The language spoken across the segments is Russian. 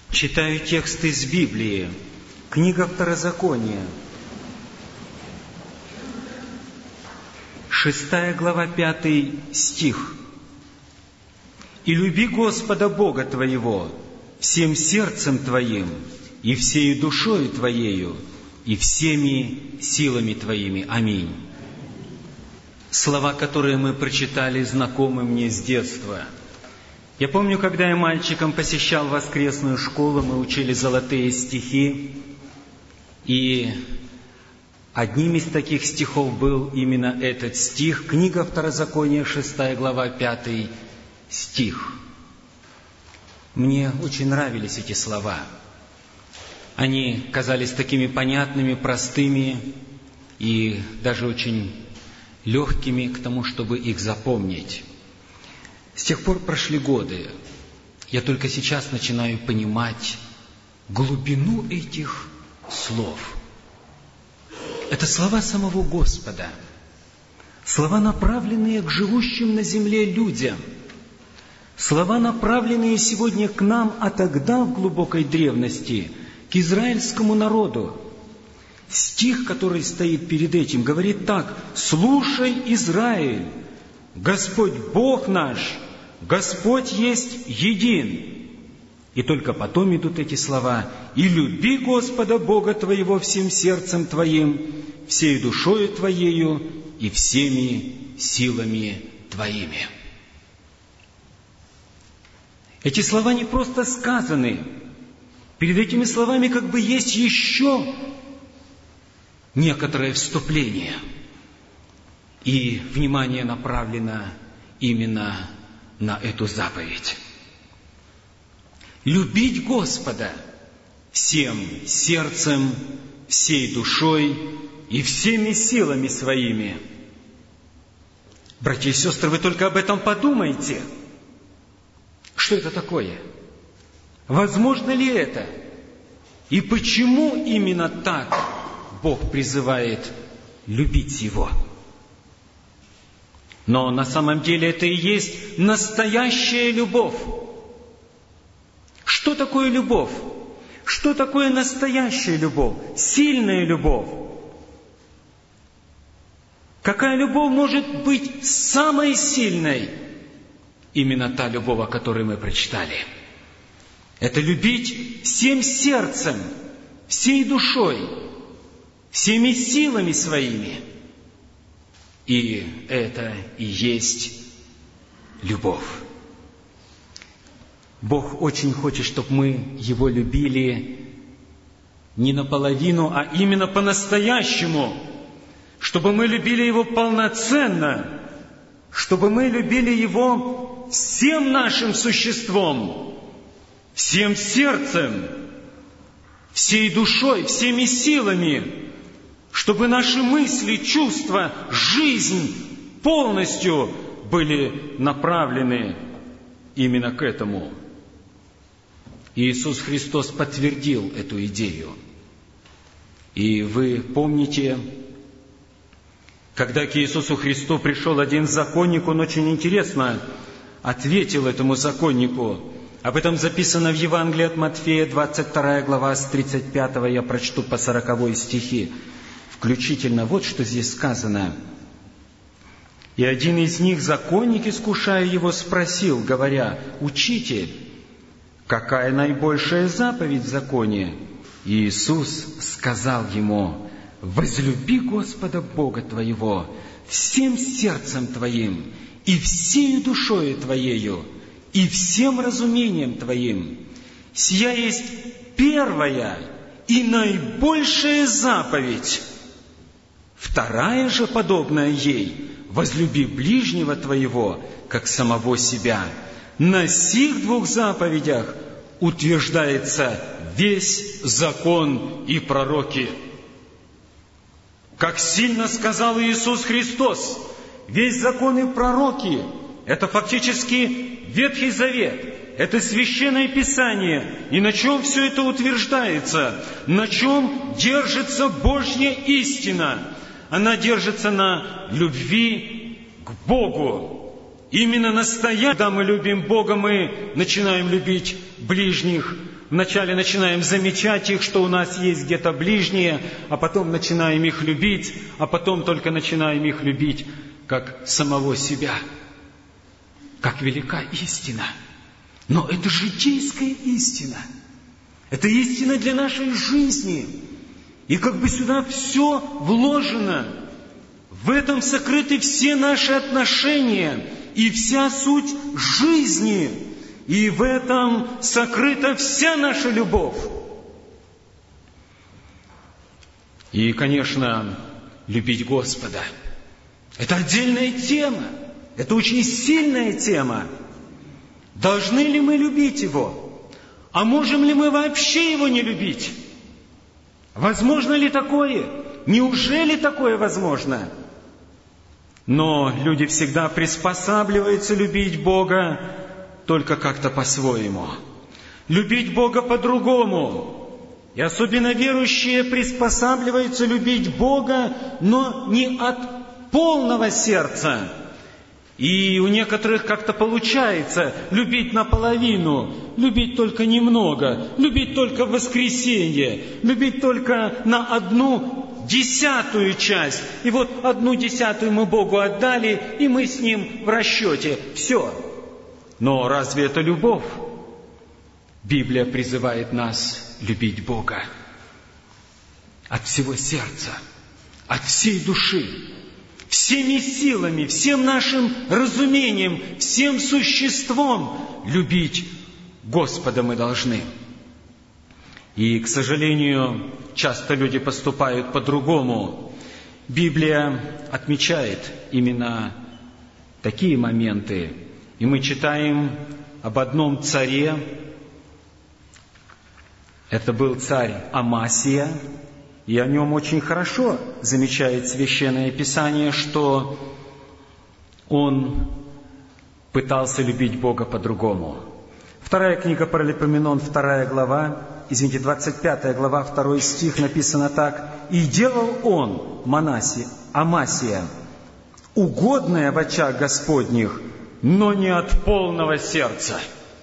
Читаю текст из Библии, книга Второзакония, 6 глава, 5 стих. «И люби Господа Бога твоего всем сердцем твоим, и всею душою твоею, и всеми силами твоими». Аминь. Слова, которые мы прочитали, знакомы мне с детства. Я помню, когда я мальчиком посещал воскресную школу, мы учили золотые стихи, и одним из таких стихов был именно этот стих, книга Второзакония, 6 глава, 5 стих. Мне очень нравились эти слова. Они казались такими понятными, простыми и даже очень легкими к тому, чтобы их запомнить. С тех пор прошли годы. Я только сейчас начинаю понимать глубину этих слов. Это слова самого Господа. Слова, направленные к живущим на земле людям. Слова, направленные сегодня к нам, а тогда в глубокой древности к израильскому народу. Стих, который стоит перед этим, говорит так: «Слушай, Израиль, Господь Бог наш, Господь есть един». И только потом идут эти слова: «И люби Господа Бога твоего всем сердцем твоим, всею душою твоею и всеми силами твоими». Эти слова не просто сказаны. Перед этими словами как бы есть еще некоторое вступление. И внимание направлено именно на эту заповедь. Любить Господа всем сердцем, всей душой и всеми силами своими. Братья и сестры, вы только об этом подумайте. Что это такое? Возможно ли это? И почему именно так Бог призывает любить Его? Но на самом деле это и есть настоящая любовь. Что такое любовь? Что такое настоящая любовь? Сильная любовь? Какая любовь может быть самой сильной? Именно та любовь, о которой мы прочитали. Это любить всем сердцем, всей душой, всеми силами своими. И это и есть любовь. Бог очень хочет, чтобы мы Его любили не наполовину, а именно по-настоящему. Чтобы мы любили Его полноценно. Чтобы мы любили Его всем нашим существом, всем сердцем, всей душой, всеми силами. Чтобы наши мысли, чувства, жизнь полностью были направлены именно к этому. Иисус Христос подтвердил эту идею. И вы помните, когда к Иисусу Христу пришел один законник, он очень интересно ответил этому законнику. Об этом записано в Евангелии от Матфея, 22 глава, с 35 я прочту по 40 стихи. Включительно вот что здесь сказано. «И один из них, законник, искушая его, спросил, говоря: Учитель, какая наибольшая заповедь в законе? И Иисус сказал ему: возлюби Господа Бога твоего всем сердцем твоим, и всею душою твоею, и всем разумением твоим. Сия есть первая и наибольшая заповедь. Вторая же, подобная ей: возлюби ближнего твоего, как самого себя. На сих двух заповедях утверждается весь закон и пророки». Как сильно сказал Иисус Христос, весь закон и пророки – это фактически Ветхий Завет, это Священное Писание. И на чем все это утверждается? На чем держится Божья истина? Она держится на любви к Богу. Именно настоящее, когда мы любим Бога, мы начинаем любить ближних Вначале начинаем замечать их, что у нас есть где-то ближние, а потом начинаем их любить, а потом только начинаем их любить как самого себя. Как велика истина! Но это житейская истина. Это истина для нашей жизни. И как бы сюда все вложено. В этом сокрыты все наши отношения и вся суть жизни. И в этом сокрыта вся наша любовь. И, конечно, любить Господа. Это отдельная тема. Это очень сильная тема. Должны ли мы любить Его? А можем ли мы вообще Его не любить? Возможно ли такое? Неужели такое возможно? Но люди всегда приспосабливаются любить Бога только как-то по-своему. Любить Бога по-другому. И особенно верующие приспосабливаются любить Бога, но не от полного сердца. И у некоторых как-то получается любить наполовину, любить только немного, любить только в воскресенье, любить только на 1/10 часть. И вот 1/10 мы Богу отдали, и мы с Ним в расчете. Все. Но разве это любовь? Библия призывает нас любить Бога от всего сердца, от всей души, всеми силами, всем нашим разумением, всем существом любить Господа мы должны. И, к сожалению, часто люди поступают по-другому. Библия отмечает именно такие моменты. И мы читаем об одном царе. Это был царь Амасия. И о нем очень хорошо замечает Священное Писание, что он пытался любить Бога по-другому. Вторая книга Паралипоменон, 2 глава, 25 глава, 2 стих, написано так. «И делал он, Амасия, угодное в очах Господних, но не от полного сердца».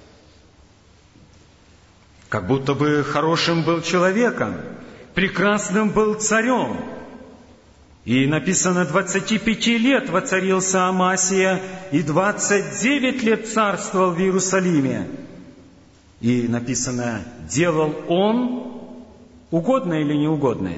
Как будто бы хорошим был человеком, прекрасным был царем. И написано, 25 лет воцарился Амасия, и 29 лет царствовал в Иерусалиме. И написано, делал он угодное или неугодное?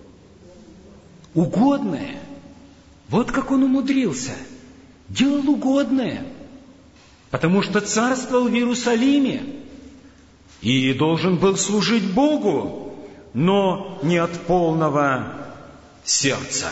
Угодное. Вот как он умудрился. Делал угодное. Потому что царствовал в Иерусалиме. И должен был служить Богу, но не от полного сердца.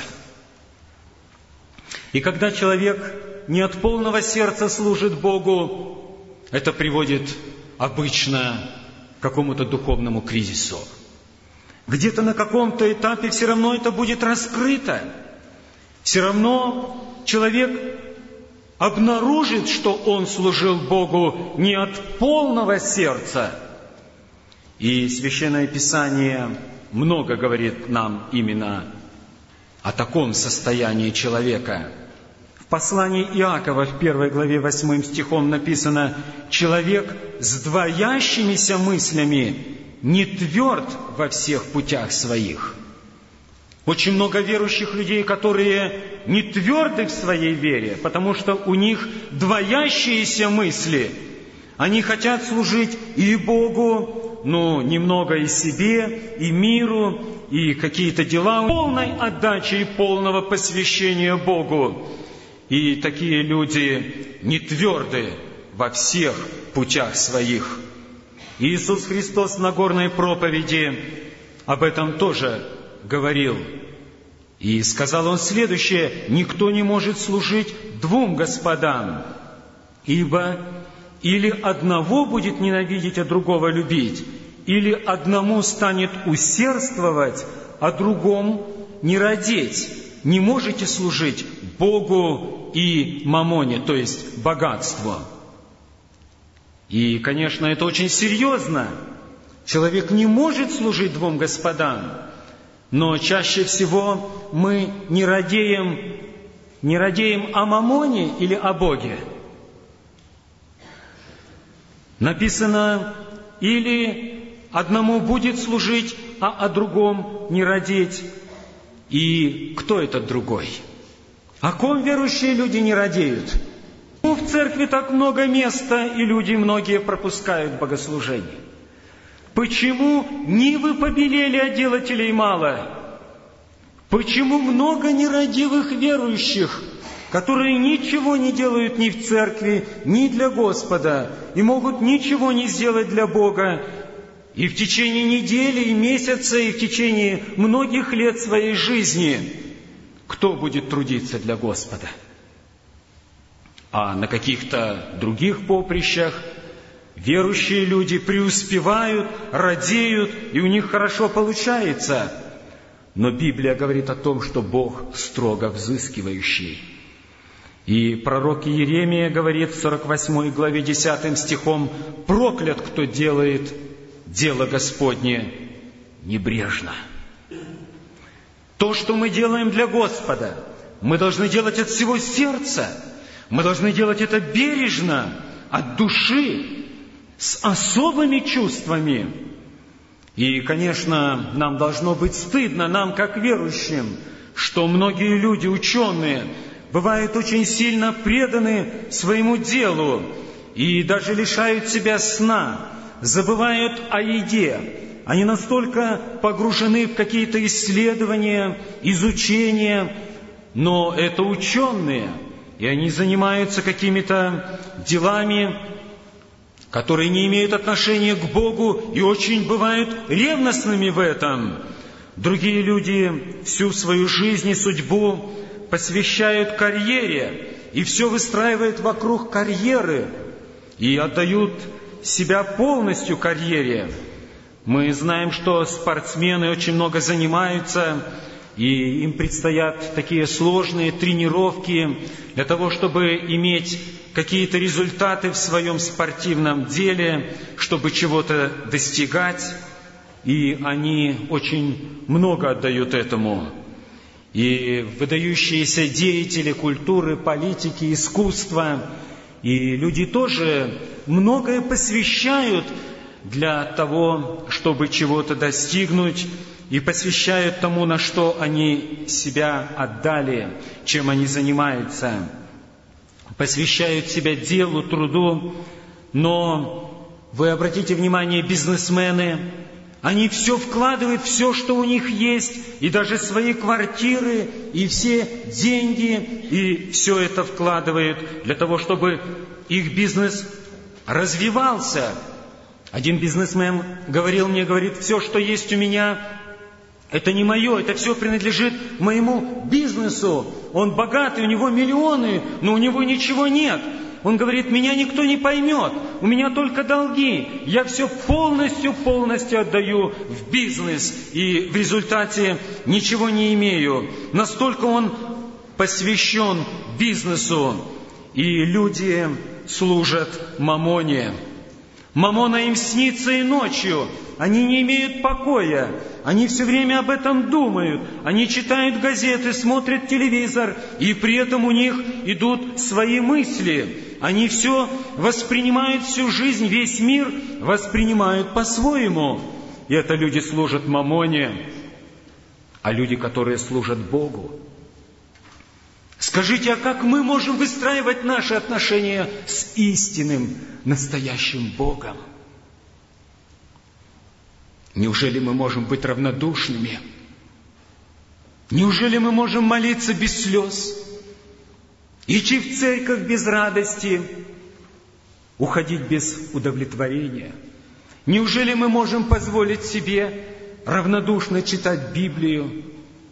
И когда человек не от полного сердца служит Богу, это приводит обычно к какому-то духовному кризису. Где-то на каком-то этапе все равно это будет раскрыто. Все равно человек обнаружит, что он служил Богу не от полного сердца. И Священное Писание много говорит нам именно о таком состоянии человека. В послании Иакова в 1 главе 8 стихом написано: «Человек с двоящимися мыслями не тверд во всех путях своих». Очень много верующих людей, которые не тверды в своей вере, потому что у них двоящиеся мысли. Они хотят служить и Богу, немного и себе, и миру, и какие-то дела, полной отдачи и полного посвящения Богу. И такие люди не тверды во всех путях своих. Иисус Христос в Нагорной проповеди об этом тоже говорил. И сказал Он следующее: «Никто не может служить двум господам, ибо или одного будет ненавидеть, а другого любить, или одному станет усердствовать, а другому не радеть. Не можете служить Богу и мамоне», то есть богатству. И, конечно, это очень серьезно. Человек не может служить двум господам, но чаще всего мы не радеем о мамоне или о Боге. Написано: или одному будет служить, а о другом не радеть. И кто этот другой? О ком верующие люди не радеют? В церкви так много места, и люди многие пропускают богослужение. Почему нивы побелели, а делателей мало? Почему много нерадивых верующих, которые ничего не делают ни в церкви, ни для Господа, и могут ничего не сделать для Бога, и в течение недели, и месяца, и в течение многих лет своей жизни? Кто будет трудиться для Господа? А на каких-то других поприщах верующие люди преуспевают, радеют, и у них хорошо получается. Но Библия говорит о том, что Бог строго взыскивающий. И пророк Иеремия говорит в 48 главе 10 стихом: «Проклят, кто делает дело Господне небрежно». То, что мы делаем для Господа, мы должны делать от всего сердца. Мы должны делать это бережно, от души, с особыми чувствами. И, конечно, нам должно быть стыдно, нам, как верующим, что многие люди, ученые, бывают очень сильно преданы своему делу и даже лишают себя сна, забывают о еде. Они настолько погружены в какие-то исследования, изучения, но это ученые, и они занимаются какими-то делами, которые не имеют отношения к Богу и очень бывают ревностными в этом. Другие люди всю свою жизнь и судьбу посвящают карьере и все выстраивают вокруг карьеры и отдают себя полностью карьере. Мы знаем, что спортсмены очень много занимаются, и им предстоят такие сложные тренировки для того, чтобы иметь какие-то результаты в своем спортивном деле, чтобы чего-то достигать. И они очень много отдают этому. И выдающиеся деятели культуры, политики, искусства, и люди тоже многое посвящают для того, чтобы чего-то достигнуть, и посвящают тому, на что они себя отдали, чем они занимаются. Посвящают себя делу, труду. Но вы обратите внимание, бизнесмены, они все вкладывают, все, что у них есть, и даже свои квартиры, и все деньги, и все это вкладывают для того, чтобы их бизнес развивался. Один бизнесмен говорил мне, все, что есть у меня, это не мое, это все принадлежит моему бизнесу. Он богатый, у него миллионы, но у него ничего нет. Он говорит, меня никто не поймет, у меня только долги. Я все полностью отдаю в бизнес, и в результате ничего не имею. Настолько он посвящен бизнесу, и люди служат мамоне. Мамона им снится и ночью. Они не имеют покоя. Они все время об этом думают. Они читают газеты, смотрят телевизор, и при этом у них идут свои мысли. Они все воспринимают, всю жизнь, весь мир воспринимают по-своему. И это люди служат мамоне, а люди, которые служат Богу. Скажите, а как мы можем выстраивать наши отношения с истинным, настоящим Богом? Неужели мы можем быть равнодушными? Неужели мы можем молиться без слез? Идти в церковь без радости? Уходить без удовлетворения? Неужели мы можем позволить себе равнодушно читать Библию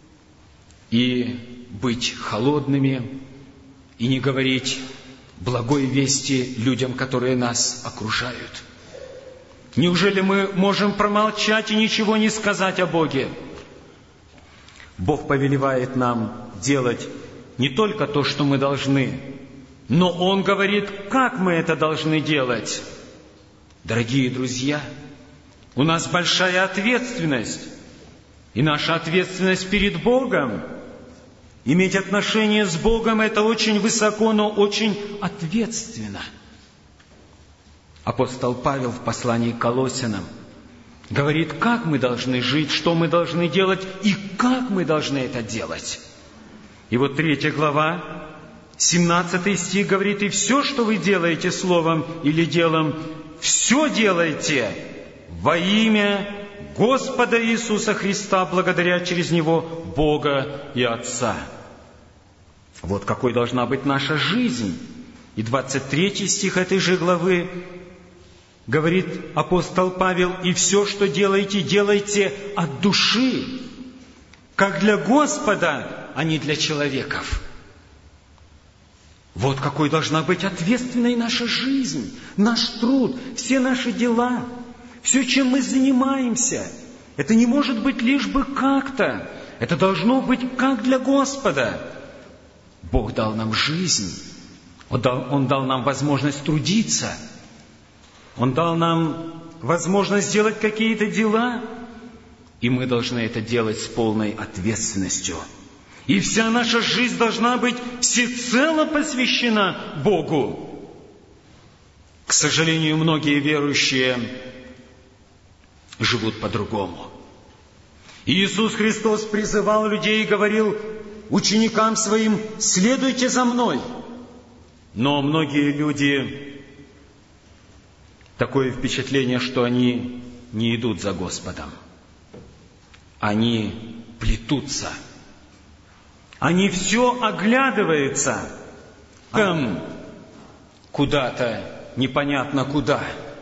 и быть холодными, и не говорить благой вести людям, которые нас окружают? Неужели мы можем промолчать и ничего не сказать о Боге? Бог повелевает нам делать не только то, что мы должны, но Он говорит, как мы это должны делать. Дорогие друзья, у нас большая ответственность, и наша ответственность перед Богом. Иметь отношения с Богом – это очень высоко, но очень ответственно. Апостол Павел в послании к Колоссянам говорит, как мы должны жить, что мы должны делать и как мы должны это делать. И вот 3 глава, 17 стих говорит, «И все, что вы делаете словом или делом, все делайте во имя Господа Иисуса Христа, благодаря через Него Бога и Отца». Вот какой должна быть наша жизнь. И 23 стих этой же главы говорит апостол Павел, «И все, что делаете, делайте от души, как для Господа, а не для человеков». Вот какой должна быть ответственной наша жизнь, наш труд, все наши дела, все, чем мы занимаемся. Это не может быть лишь бы как-то. Это должно быть как для Господа. Бог дал нам жизнь. Он дал нам возможность трудиться. Он дал нам возможность сделать какие-то дела. И мы должны это делать с полной ответственностью. И вся наша жизнь должна быть всецело посвящена Богу. К сожалению, многие верующие живут по-другому. Иисус Христос призывал людей и говорил ученикам Своим: «Следуйте за Мной». Но многие люди, такое впечатление, что они не идут за Господом. Они плетутся. Они все оглядываются куда-то, непонятно куда.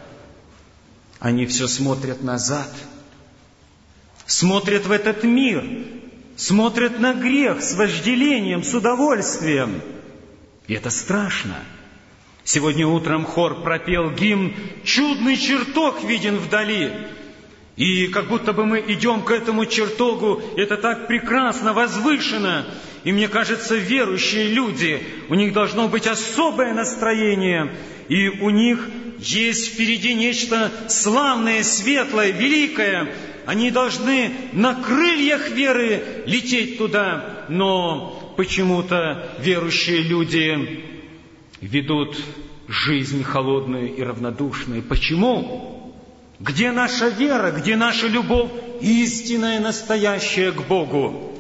Они все смотрят назад, смотрят в этот мир, смотрят на грех с вожделением, с удовольствием. И это страшно. Сегодня утром хор пропел гимн «Чудный чертог виден вдали». И как будто бы мы идем к этому чертогу, это так прекрасно, возвышенно. И мне кажется, верующие люди, у них должно быть особое настроение, и у них есть впереди нечто славное, светлое, великое. Они должны на крыльях веры лететь туда, но почему-то верующие люди ведут жизнь холодную и равнодушную. Почему? Где наша вера, где наша любовь истинная, настоящая к Богу?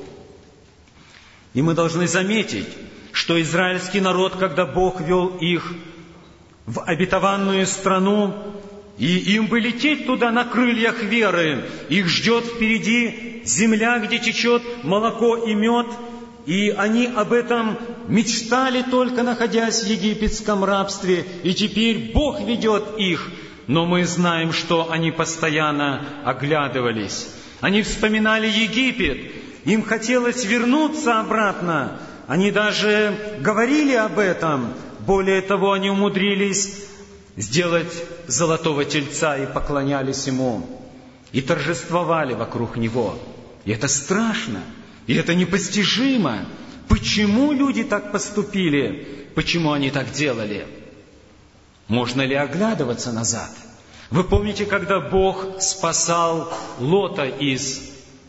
И мы должны заметить, что израильский народ, когда Бог вел их в обетованную страну, и им бы лететь туда на крыльях веры, их ждет впереди земля, где течет молоко и мед, и они об этом мечтали, только находясь в египетском рабстве, и теперь Бог ведет их. Но мы знаем, что они постоянно оглядывались. Они вспоминали Египет, им хотелось вернуться обратно. Они даже говорили об этом. Более того, они умудрились сделать золотого тельца и поклонялись ему. И торжествовали вокруг него. И это страшно, и это непостижимо. Почему люди так поступили? Почему они так делали? Можно ли оглядываться назад? Вы помните, когда Бог спасал Лота из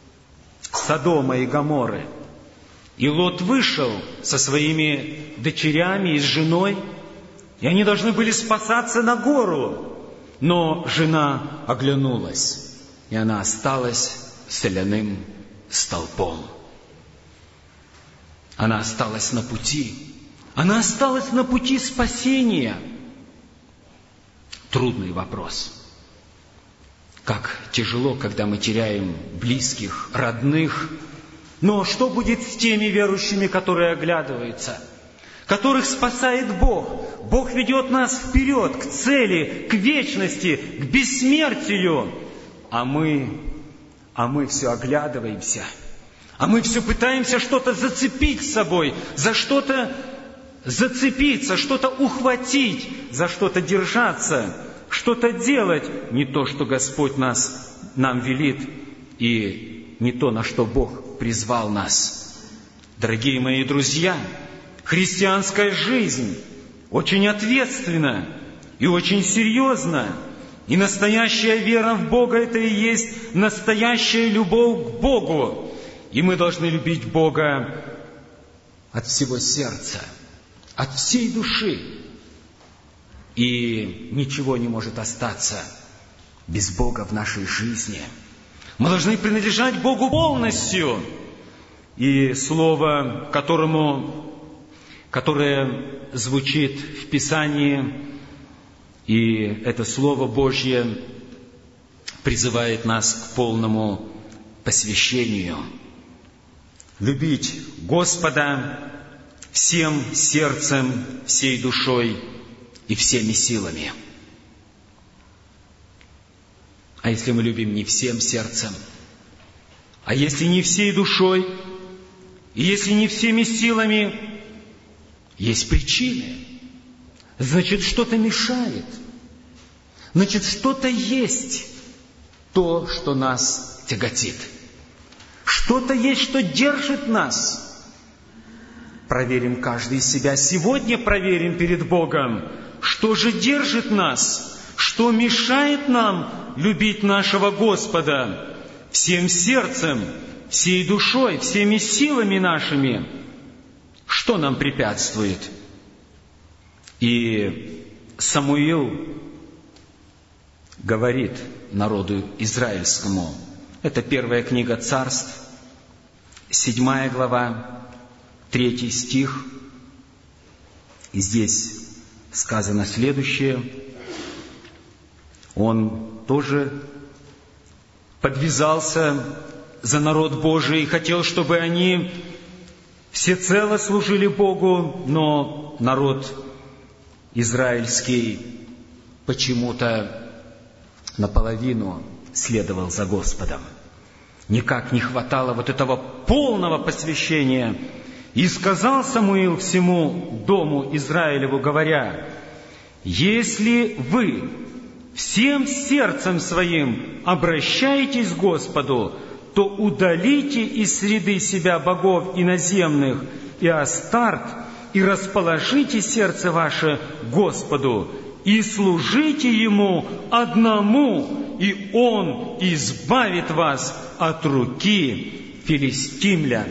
Содома и Гоморры? И Лот вышел со своими дочерями и с женой, и они должны были спасаться на гору. Но жена оглянулась, и она осталась соляным столпом. Она осталась на пути. Она осталась на пути спасения. Трудный вопрос. Как тяжело, когда мы теряем близких, родных. Но что будет с теми верующими, которые оглядываются, которых спасает Бог? Бог ведет нас вперед, к цели, к вечности, к бессмертию. А мы все оглядываемся. А мы все пытаемся что-то зацепить с собой, за что-то зацепиться, что-то ухватить, за что-то держаться, что-то делать, не то, что Господь нам велит, и не то, на что Бог призвал нас. Дорогие мои друзья, христианская жизнь очень ответственна и очень серьезна. И настоящая вера в Бога – это и есть настоящая любовь к Богу. И мы должны любить Бога от всего сердца, от всей души. И ничего не может остаться без Бога в нашей жизни. Мы должны принадлежать Богу полностью. И слово, которое звучит в Писании, и это Слово Божье призывает нас к полному посвящению. Любить Господа всем сердцем, всей душой и всеми силами. А если мы любим не всем сердцем, а если не всей душой, и если не всеми силами, есть причины. Значит, что-то мешает. Значит, что-то есть, то, что нас тяготит. Что-то есть, что держит нас. Проверим каждый себя. Сегодня проверим перед Богом, что же держит нас, что мешает нам любить нашего Господа всем сердцем, всей душой, всеми силами нашими. Что нам препятствует? И Самуил говорит народу израильскому, это 1 книга Царств, 7 глава, 3 стих, и здесь сказано следующее. Он тоже подвязался за народ Божий и хотел, чтобы они всецело служили Богу, но народ израильский почему-то наполовину следовал за Господом. Никак не хватало вот этого полного посвящения. И сказал Самуил всему дому Израилеву, говоря: «Если вы всем сердцем своим обращаетесь к Господу, то удалите из среды себя богов иноземных и Астарт, и расположите сердце ваше Господу, и служите Ему одному, и Он избавит вас от руки филистимлян».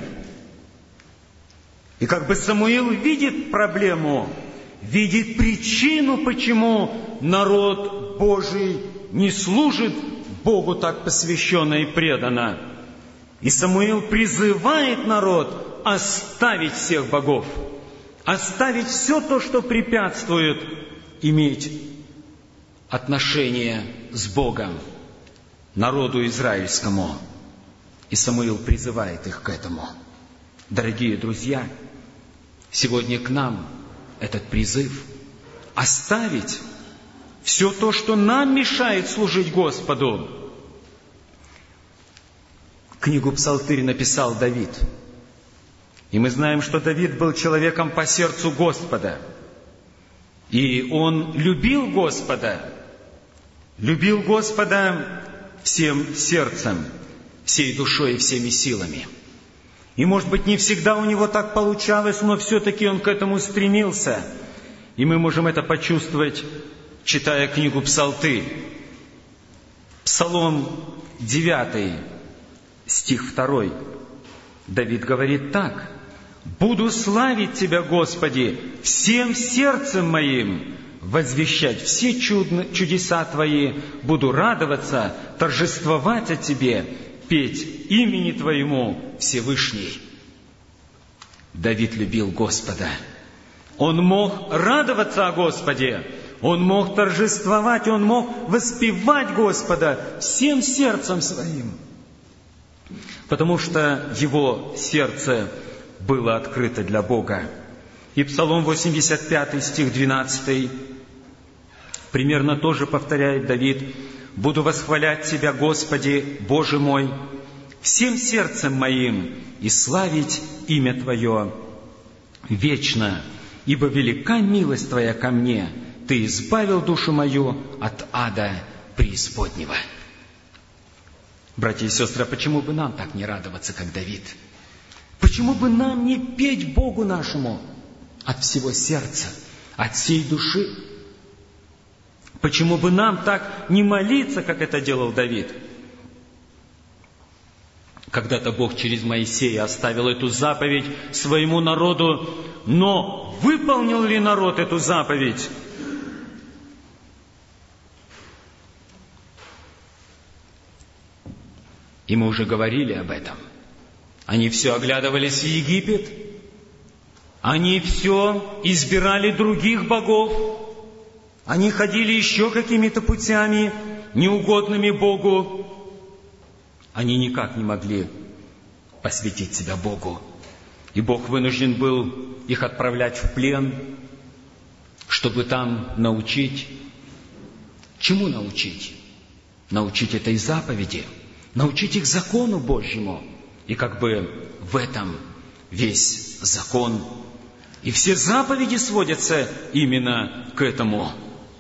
И как бы Самуил видит проблему, видит причину, почему народ Божий не служит Богу так посвященно и преданно. И Самуил призывает народ оставить всех богов, оставить все то, что препятствует иметь отношение с Богом, народу израильскому. И Самуил призывает их к этому. Дорогие друзья, сегодня к нам этот призыв оставить все то, что нам мешает служить Господу. Книгу «Псалтырь» написал Давид. И мы знаем, что Давид был человеком по сердцу Господа. И он любил Господа всем сердцем, всей душой и всеми силами. И, может быть, не всегда у него так получалось, но все-таки он к этому стремился. И мы можем это почувствовать, читая книгу «Псалтырь». Псалом 9, стих 2. Давид говорит так: «Буду славить Тебя, Господи, всем сердцем моим, возвещать все чудеса Твои, буду радоваться, торжествовать о Тебе, петь имени Твоему, Всевышний». Давид любил Господа. Он мог радоваться о Господе, он мог торжествовать, он мог воспевать Господа всем сердцем своим, потому что его сердце было открыто для Бога. И Псалом 85, стих 12, примерно тоже повторяет Давид: «Буду восхвалять Тебя, Господи, Боже мой, всем сердцем моим и славить имя Твое вечно, ибо велика милость Твоя ко мне, Ты избавил душу мою от ада преисподнего». Братья и сестры, а почему бы нам так не радоваться, как Давид? Почему бы нам не петь Богу нашему от всего сердца, от всей души? Почему бы нам так не молиться, как это делал Давид? Когда-то Бог через Моисея оставил эту заповедь своему народу, но выполнил ли народ эту заповедь? И мы уже говорили об этом. Они все оглядывались в Египет, они все избирали других богов, они ходили еще какими-то путями, неугодными Богу. Они никак не могли посвятить себя Богу. И Бог вынужден был их отправлять в плен, чтобы там научить. Чему научить? Научить этой заповеди, научить их закону Божьему. И как бы в этом весь закон. И все заповеди сводятся именно к этому.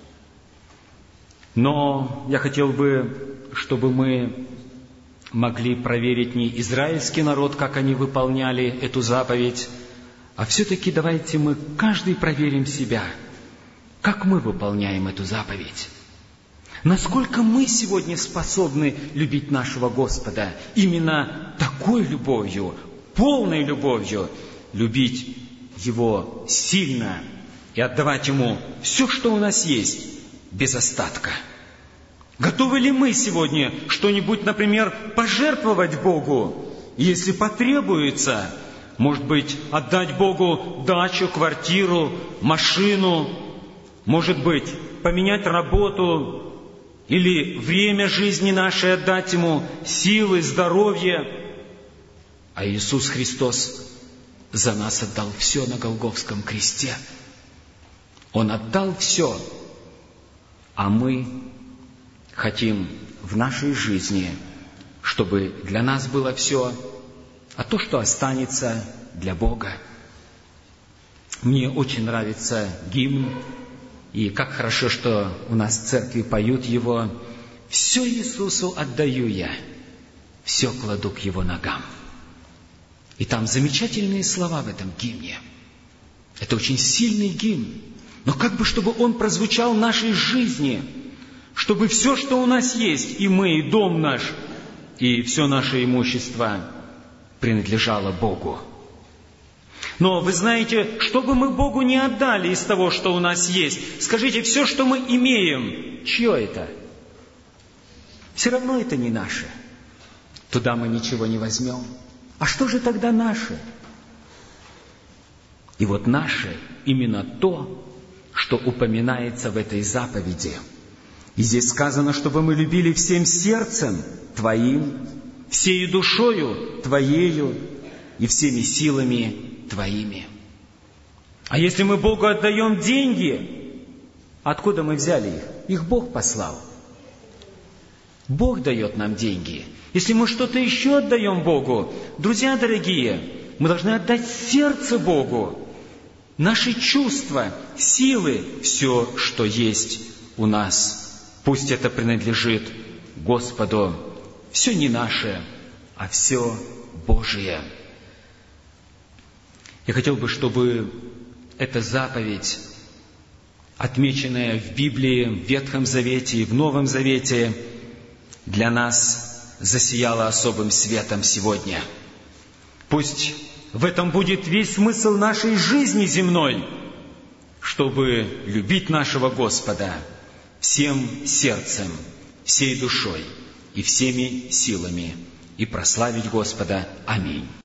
Но я хотел бы, чтобы мы могли проверить не израильский народ, как они выполняли эту заповедь, а все-таки давайте мы каждый проверим себя, как мы выполняем эту заповедь. Насколько мы сегодня способны любить нашего Господа именно такой любовью, полной любовью, любить Его сильно и отдавать Ему все, что у нас есть, без остатка. Готовы ли мы сегодня что-нибудь, например, пожертвовать Богу, если потребуется, может быть, отдать Богу дачу, квартиру, машину, может быть, поменять работу или время жизни нашей отдать Ему, силы, здоровье. А Иисус Христос за нас отдал все на Голгофском кресте. Он отдал все, а мы хотим в нашей жизни, чтобы для нас было все, а то, что останется, для Бога. Мне очень нравится гимн, и как хорошо, что у нас в церкви поют его. «Все Иисусу отдаю я, все кладу к Его ногам». И там замечательные слова в этом гимне. Это очень сильный гимн. Но как бы, чтобы он прозвучал в нашей жизни, чтобы все, что у нас есть, и мы, и дом наш, и все наше имущество принадлежало Богу. Но вы знаете, что бы мы Богу не отдали из того, что у нас есть, скажите, все, что мы имеем, чье это? Все равно это не наше. Туда мы ничего не возьмем. А что же тогда наше? И вот наше именно то, что упоминается в этой заповеди. И здесь сказано, чтобы мы любили всем сердцем Твоим, всей душою Твоею и всеми силами Твоими. А если мы Богу отдаем деньги, откуда мы взяли их? Их Бог послал. Бог дает нам деньги. Если мы что-то еще отдаем Богу, друзья дорогие, мы должны отдать сердце Богу, наши чувства, силы, все, что есть у нас. Пусть это принадлежит Господу. Все не наше, а все Божие. Я хотел бы, чтобы эта заповедь, отмеченная в Библии, в Ветхом Завете и в Новом Завете, для нас засияла особым светом сегодня. Пусть в этом будет весь смысл нашей жизни земной, чтобы любить нашего Господа всем сердцем, всей душой и всеми силами и прославить Господа. Аминь.